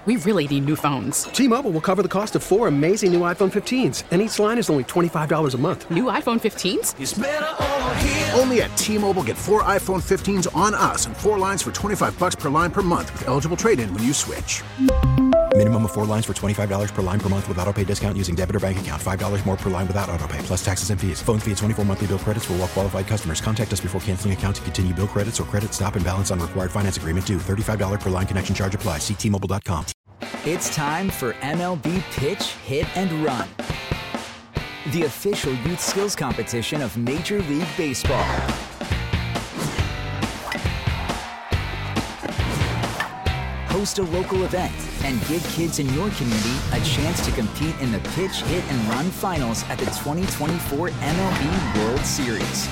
We really need new phones. T-Mobile will cover the cost of 4 amazing new iPhone 15s, and each line is only $25 a month. New iPhone 15s? It's better over here. Only at T-Mobile, get 4 iPhone 15s on us and 4 lines for $25 per line per month with eligible trade-in when you switch. Minimum of 4 lines for $25 per line per month with autopay discount using debit or bank account. $5 more per line without autopay, plus taxes and fees. Phone fee at 24 monthly bill credits for well-qualified customers. Contact us before canceling account to continue bill credits or credit stop and balance on required finance agreement due. $35 per line connection charge applies. See T-Mobile.com. It's time for MLB Pitch, Hit, and Run, the official youth skills competition of Major League Baseball. Host a local event and give kids in your community a chance to compete in the Pitch, Hit, and Run finals at the 2024 MLB World Series.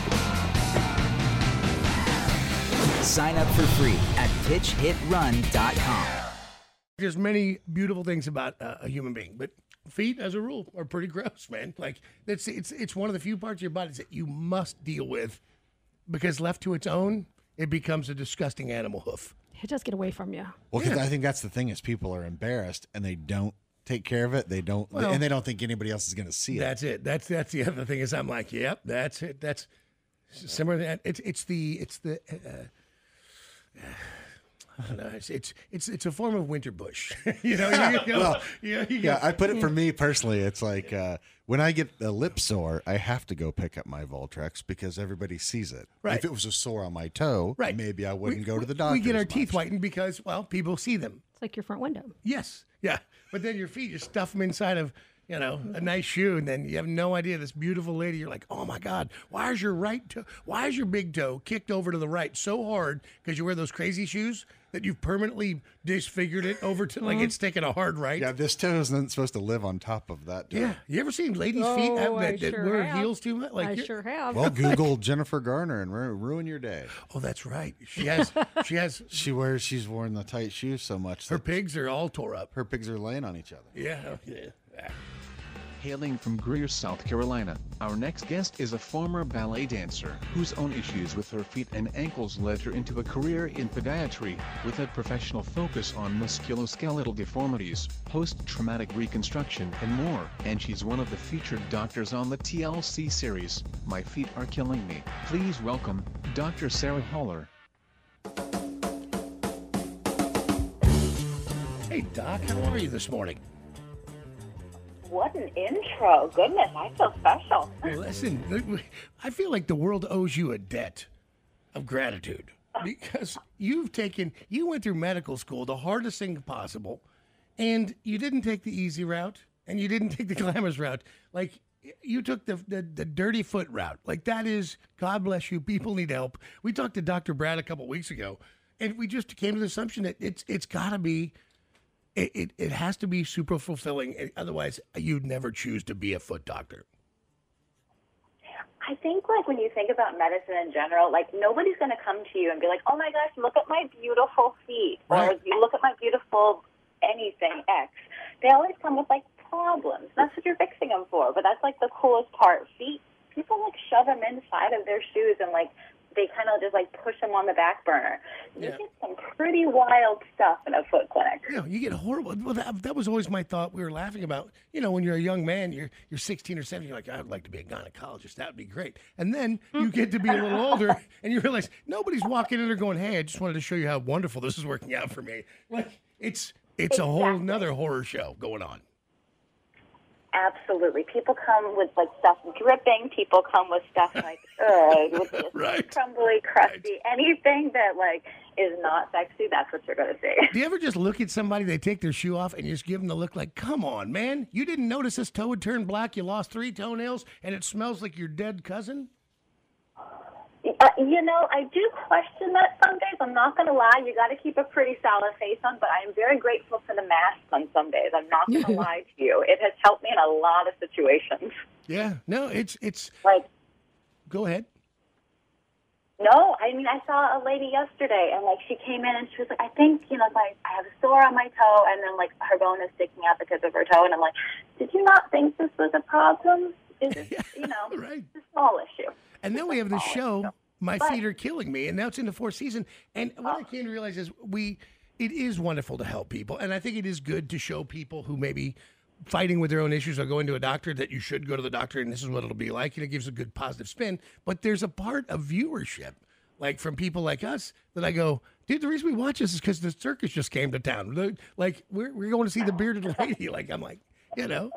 Sign up for free at pitchhitrun.com. There's many beautiful things about a human being, but feet, as a rule, are pretty gross, man. Like it's one of the few parts of your body that you must deal with, because left to its own, it becomes a disgusting animal hoof. It does get away from you. Well, because I think that's the thing is people are embarrassed and they don't take care of it. They don't, and they don't think anybody else is going to see it. That's it. That's the other thing is I'm like, yep, that's it. That's similar to that. It's the. I don't know. It's a form of winter bush. I put it for me personally. It's like when I get a lip sore, I have to go pick up my Voltrex because everybody sees it. Right. If it was a sore on my toe, right. maybe I wouldn't go to the doctor. We get our teeth whitened because, well, people see them. It's like your front window. Yes. Yeah. But then your feet, you stuff them inside of, a nice shoe, and then you have no idea. This beautiful lady, you're like, oh my God, why is your big toe kicked over to the right so hard because you wear those crazy shoes that you've permanently disfigured it over to like it's taking a hard right? Yeah, this toe isn't supposed to live on top of that toe. Yeah. You ever seen ladies' feet that wear heels too much? I sure have. Well, Google Jennifer Garner and ruin your day. Oh, that's right. She's worn the tight shoes so much. Her pigs are all tore up. Her pigs are laying on each other. Yeah. Hailing from Greer, South Carolina, our next guest is a former ballet dancer whose own issues with her feet and ankles led her into a career in podiatry, with a professional focus on musculoskeletal deformities, post-traumatic reconstruction, and more. And she's one of the featured doctors on the TLC series, My Feet Are Killing Me. Please welcome Dr. Sarah Haller. Hey, Doc, how are you this morning? What an intro. Goodness, I feel special. Well, listen, I feel like the world owes you a debt of gratitude because you went through medical school, the hardest thing possible, and you didn't take the easy route and you didn't take the glamorous route. Like, you took the dirty foot route. Like, that is, God bless you, people need help. We talked to Dr. Brad a couple weeks ago, and we just came to the assumption that it's got to be, It has to be super fulfilling. Otherwise, you'd never choose to be a foot doctor. I think, like, when you think about medicine in general, like, nobody's going to come to you and be like, oh, my gosh, look at my beautiful feet. Right. Or you look at my beautiful anything, X. They always come with, like, problems. That's what you're fixing them for. But that's, like, the coolest part. Feet, people, like, shove them inside of their shoes and, like, they kind of just like push them on the back burner. You get some pretty wild stuff in a foot clinic. You get horrible. Well, that was always my thought. We were laughing about, when you're a young man, you're 16 or 17, you're like, I'd like to be a gynecologist. That would be great. And then you get to be a little older and you realize nobody's walking in there going, hey, I just wanted to show you how wonderful this is working out for me. Like, it's a whole nother horror show going on. Absolutely. People come with, like, stuff dripping. People come with stuff, like, with just right. crumbly, crusty. Anything that, like, is not sexy, that's what you're going to see. Do you ever just look at somebody, they take their shoe off, and you just give them the look like, come on, man. You didn't notice this toe would turn black, you lost 3 toenails, and it smells like your dead cousin? I do question that some days. I'm not going to lie. You got to keep a pretty solid face on, but I am very grateful for the mask on some days. I'm not going to lie to you. It has helped me in a lot of situations. Yeah. No, it's like. Go ahead. No, I mean, I saw a lady yesterday, and, like, she came in, and she was like, I think, like, I have a sore on my toe, and then, like, her bone is sticking out because of her toe, and I'm like, did you not think this was a problem? Is it, right. It's a small issue. And then we have the show, My Feet Are Killing Me, and now it's in the 4th season. And what I came to realize is it is wonderful to help people, and I think it is good to show people who maybe fighting with their own issues or going to a doctor that you should go to the doctor and this is what it'll be like, and it gives a good positive spin. But there's a part of viewership, like from people like us, that I go, dude, the reason we watch this is because the circus just came to town. Like we're going to see the bearded lady. Like I'm like, you know.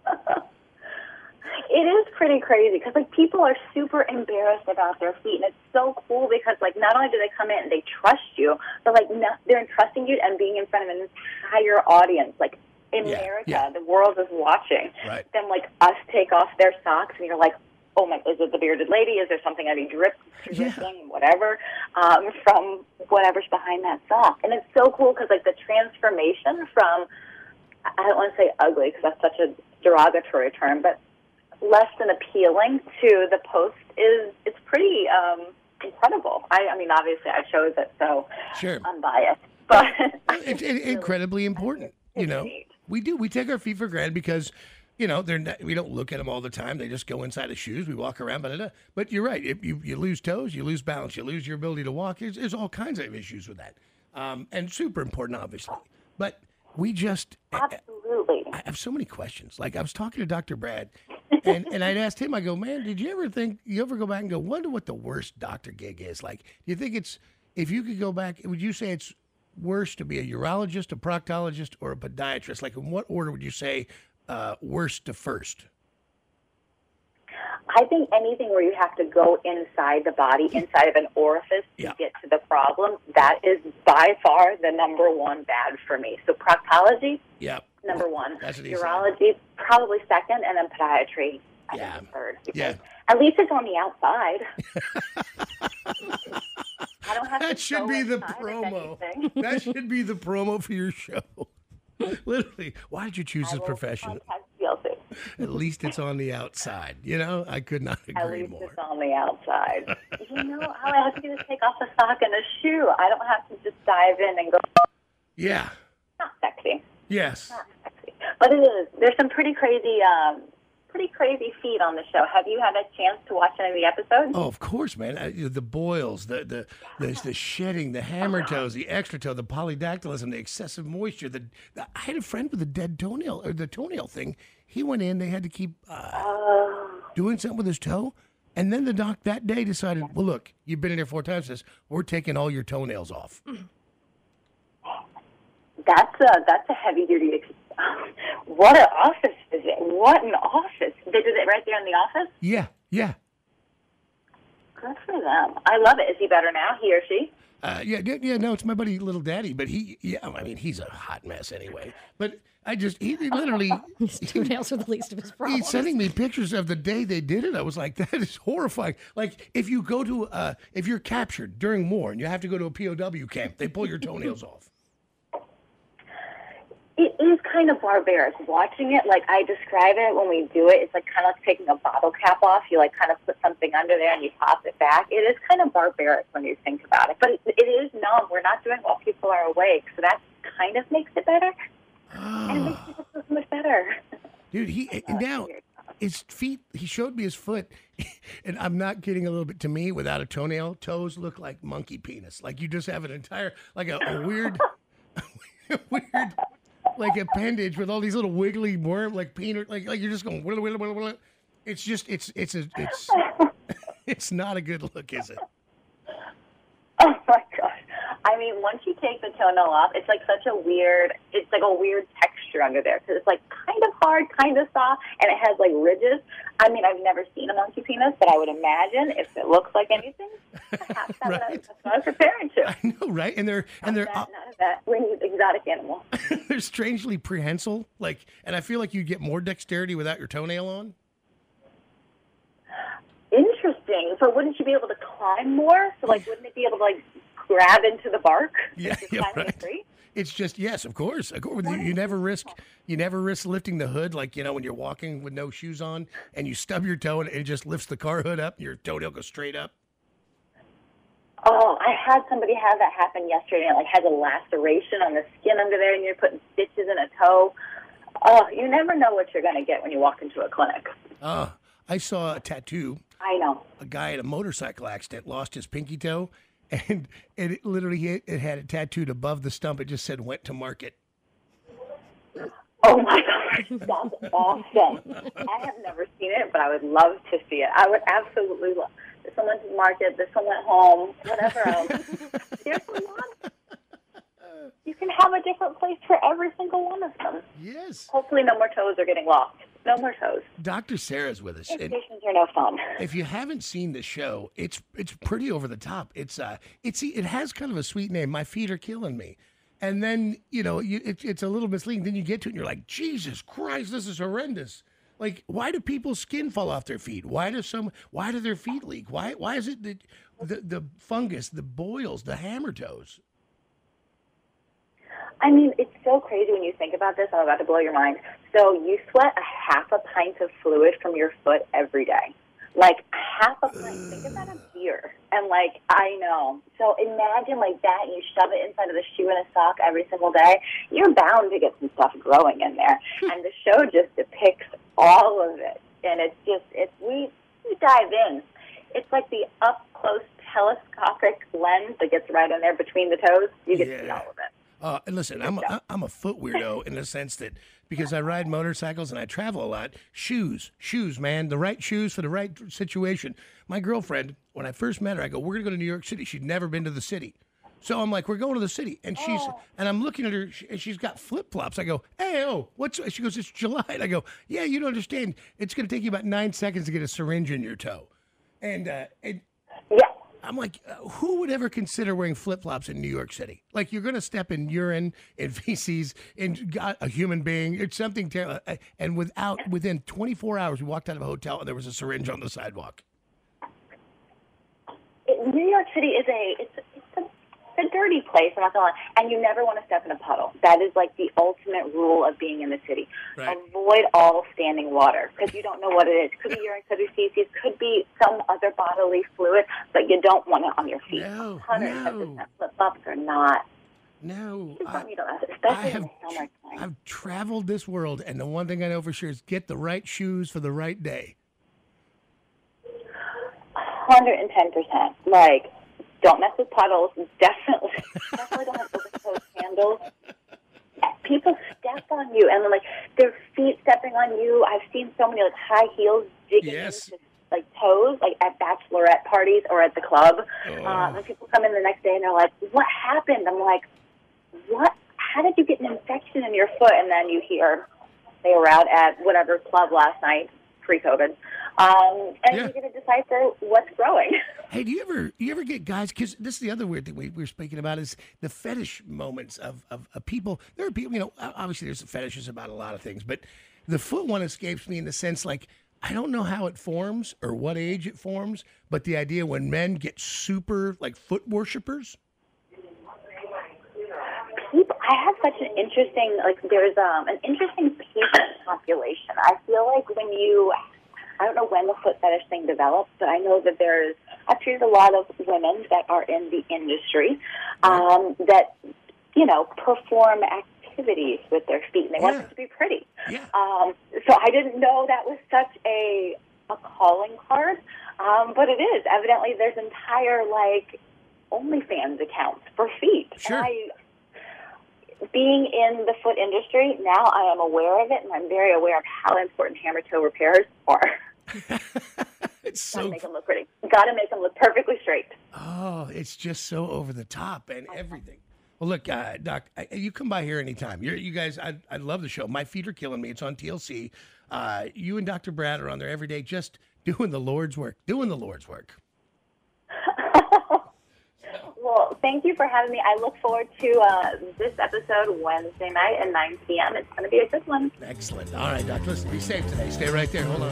It is pretty crazy because like people are super embarrassed about their feet, and it's so cool because like not only do they come in and they trust you, but like they're entrusting you and being in front of an entire audience, like in America, the world is watching. Right. Then like us take off their socks, and you're like, oh my, is it the bearded lady? Is there something I be dripping, whatever, from whatever's behind that sock? And it's so cool because like the transformation from, I don't want to say ugly because that's such a derogatory term, but less than appealing to the post it's pretty incredible. I mean, obviously I chose it, so I'm biased, but it's incredibly important. You know, we take our feet for granted because, you know, we don't look at them all the time. They just go inside the shoes. We walk around, but you're right. If you lose toes, you lose balance, you lose your ability to walk. There's all kinds of issues with that, and super important, obviously. But we just absolutely. I have so many questions. Like I was talking to Dr. Brad, and I'd asked him. I go, man, did you ever go back and go, wonder what the worst doctor gig is? Like, do you think if you could go back, would you say it's worse to be a urologist, a proctologist, or a podiatrist? Like, in what order would you say worst to first? I think anything where you have to go inside the body, inside of an orifice to get to the problem, that is by far the number one bad for me. So proctology, number one. Urology, probably second, and then podiatry, I think third. At least it's on the outside. I don't have that should be the promo. That should be the promo for your show. Literally, why did you choose this profession? At least it's on the outside. You know, I could not agree more. At least it's on the outside. You know, all I have to do is take off a sock and a shoe. I don't have to just dive in and go. Yeah. Not sexy. Yes. Not sexy. But it is. There's some pretty crazy feet on the show. Have you had a chance to watch any of the episodes? Oh, of course, man. The boils, the shedding, the hammer toes, the extra toe, the polydactylism, the excessive moisture. I had a friend with a dead toenail, or the toenail thing. He went in. They had to keep doing something with his toe. And then the doc that day decided, well, look, you've been in here 4 times. Says, we're taking all your toenails off. That's a heavy-duty what an office visit. What an office. They did it right there in the office? Yeah. Good for them. I love it. Is he better now, he or she? No, it's my buddy Little Daddy, but he's a hot mess anyway. But he literally... His toenails are the least of his problems. He's sending me pictures of the day they did it. I was like, that is horrifying. Like, if you go to, if you're captured during war and you have to go to a POW camp, they pull your toenails off. It is kind of barbaric watching it. Like I describe it when we do it, it's like kind of like taking a bottle cap off. You like kind of put something under there and you pop it back. It is kind of barbaric when you think about it, but it is numb. We're not doing it while people are awake, so that kind of makes it better. And it makes people feel so much better. Dude, now his feet. He showed me his foot, and I'm not kidding. A little bit to me, without a toenail, toes look like monkey penis. Like you just have an entire like a weird, weird. Like appendage with all these little wiggly worm, like peanut, like you're just going. It's just it's not a good look, is it? Oh my gosh! I mean, once you take the toenail off, it's like a weird texture under there because it's like kind of hard, kind of soft, and it has like ridges. I mean, I've never seen a monkey penis, but I would imagine if it looks like anything, perhaps that's what I was preparing to. I know, right? And they're none of that. We need exotic animal. They're strangely prehensile, and I feel like you get more dexterity without your toenail on. Interesting. So wouldn't you be able to climb more? So wouldn't it be able to grab into the bark? Yeah, right. It's just yes, of course. You never risk lifting the hood when you're walking with no shoes on and you stub your toe and it just lifts the car hood up and your toenail goes straight up. Oh, I had somebody have that happen yesterday and has a laceration on the skin under there and you're putting stitches in a toe. Oh, you never know what you're going to get when you walk into a clinic. I saw a tattoo. I know. A guy at a motorcycle accident lost his pinky toe. and it literally it had it tattooed above the stump. It just said "Went to Market." Oh my gosh, that's awesome! I have never seen it, but I would love to see it. I would absolutely love. This one went to the market. This one went home. Whatever else. There's a lot. You can have a different place for every single one of them. Yes. Hopefully, no more toes are getting lost. No more toes. Dr. Sarah's with us. Vacations are no fun. If you haven't seen the show, it's pretty over the top. It has kind of a sweet name. My feet are killing me. And then, it's a little misleading. Then you get to it and you're like, Jesus Christ, this is horrendous. Like, why do people's skin fall off their feet? Why do their feet leak? Why is it that the fungus, the boils, the hammer toes? I mean, it's so crazy when you think about this. I'm about to blow your mind. So you sweat a half a pint of fluid from your foot every day. Like, half a pint. Think about a beer. And, I know. So imagine, that, and you shove it inside of a shoe and a sock every single day. You're bound to get some stuff growing in there. And the show just depicts all of it. And we dive in. It's like the up-close telescopic lens that gets right in there between the toes. You get to see all of it. And listen, I'm a foot weirdo in the sense that because I ride motorcycles and I travel a lot, shoes, man, the right shoes for the right situation. My girlfriend, when I first met her, I go, we're going to go to New York City. She'd never been to the city. So I'm like, we're going to the city. And and I'm looking at her, and she's got flip-flops. I go, hey, she goes, it's July. And I go, yeah, you don't understand. It's going to take you about 9 seconds to get a syringe in your toe. And I'm like, who would ever consider wearing flip-flops in New York City? Like, you're going to step in urine and feces and got a human being. It's something terrible. And within 24 hours, we walked out of a hotel and there was a syringe on the sidewalk. New York City is it's a dirty place, I'm not going to lie, and you never want to step in a puddle. That is like the ultimate rule of being in the city. Right. Avoid all standing water because you don't know what it is. Could be urine, could be feces, could be some other bodily fluid, but you don't want it on your feet. 110% flip-flops are not. No. I've traveled this world, and the one thing I know for sure is get the right shoes for the right day. 110%. Don't mess with puddles. Definitely don't have open-toed sandals. People step on you, and their feet stepping on you. I've seen so many high heels digging into toes, at bachelorette parties or at the club. When people come in the next day and they're like, "What happened?" I'm like, "What? How did you get an infection in your foot?" And then you hear they were out at whatever club last night, pre-COVID. You're going to decipher what's growing. Hey, do you ever get guys? Because this is the other weird thing we're speaking about is the fetish moments of people. There are people, obviously there's fetishes about a lot of things, but the foot one escapes me in the sense I don't know how it forms or what age it forms, but the idea when men get super foot worshipers. I have such an interesting, there's an interesting patient population. I feel like I don't know when the foot fetish thing developed, but I know that I've treated a lot of women that are in the industry that, perform activities with their feet, and they want them to be pretty. Yeah. So I didn't know that was such a calling card, but it is. Evidently, there's entire, OnlyFans accounts for feet. Sure. Being in the foot industry, now I am aware of it, and I'm very aware of how important hammer toe repairs are. It's so... Gotta make them look pretty. Gotta make them look perfectly straight. Oh, it's just so over the top and everything. Well, look, Doc, you come by here anytime. You guys, I love the show. My feet are killing me. It's on TLC. You and Dr. Brad are on there every day just doing the Lord's work. Well, thank you for having me. I look forward to this episode Wednesday night at 9 p.m. It's going to be a good one. Excellent. All right, Doc, listen, be safe today. Stay right there. Hold on.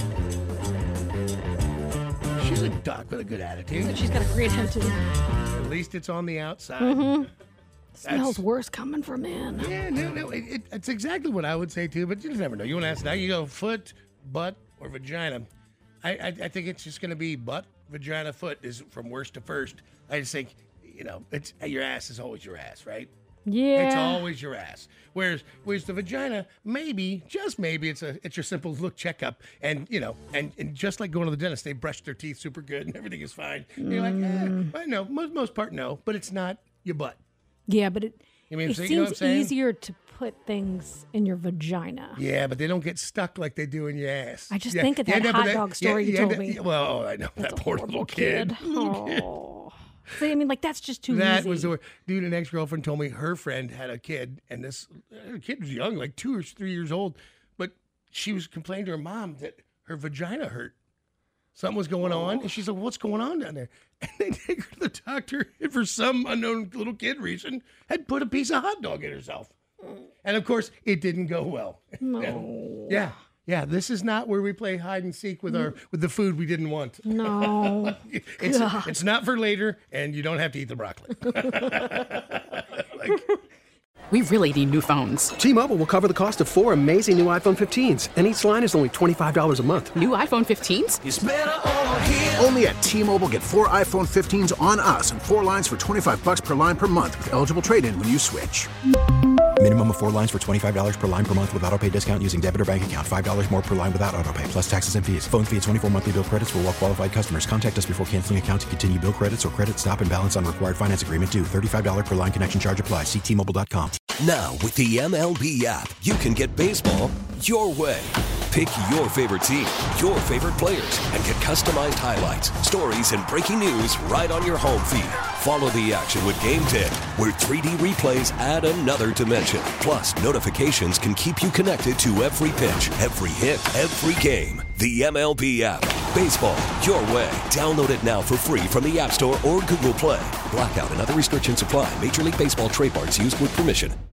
She's a doc with a good attitude. She's got a great attitude. At least it's on the outside. Mm-hmm. Smells worse coming from in. Yeah, no. It's exactly what I would say, too, but you just never know. You want to ask now, you go foot, butt, or vagina. I think it's just going to be butt, vagina, foot is from worst to first. I just think... it's your ass is always your ass, right? Yeah. It's always your ass. Whereas the vagina, maybe, just maybe, it's your simple look checkup, and and just like going to the dentist, they brush their teeth super good and everything is fine. You're like, I know, most part no, but it's not your butt. Yeah, but it what seems I'm saying? easier to put things in your vagina. Yeah, but they don't get stuck like they do in your ass. I just think of that hot dog story you told me. Well, I know that poor little kid. Oh. See, I mean, like, that's just too That easy. was the dude. An ex-girlfriend told me her friend had a kid, and this kid was young, like 2 or 3 years old, but she was complaining to her mom that her vagina hurt. Something was going on, and she's like, "What's going on down there?" And they take her to the doctor, and for some unknown little kid reason, had put a piece of hot dog in herself. And of course, it didn't go well. No. Yeah. This is not where we play hide and seek with the food we didn't want. No. It's not for later, and you don't have to eat the broccoli. We really need new phones. T-Mobile will cover the cost of 4 amazing new iPhone 15s, and each line is only $25 a month. New iPhone 15s? It's better over here. Only at T-Mobile, get 4 iPhone 15s on us and 4 lines for $25 per line per month with eligible trade-in when you switch. Minimum of 4 lines for $25 per line per month with auto-pay discount using debit or bank account. $5 more per line without auto-pay, plus taxes and fees. Phone fee at 24 monthly bill credits for well-qualified customers. Contact us before canceling account to continue bill credits or credit stop and balance on required finance agreement due. $35 per line connection charge applies. See T-Mobile.com. Now, with the MLB app, you can get baseball your way. Pick your favorite team, your favorite players, and get customized highlights, stories, and breaking news right on your home feed. Follow the action with Game 10, where 3D replays add another dimension. Plus, notifications can keep you connected to every pitch, every hit, every game. The MLB app. Baseball your way. Download it now for free from the App Store or Google Play. Blackout and other restrictions apply. Major League Baseball trademarks used with permission.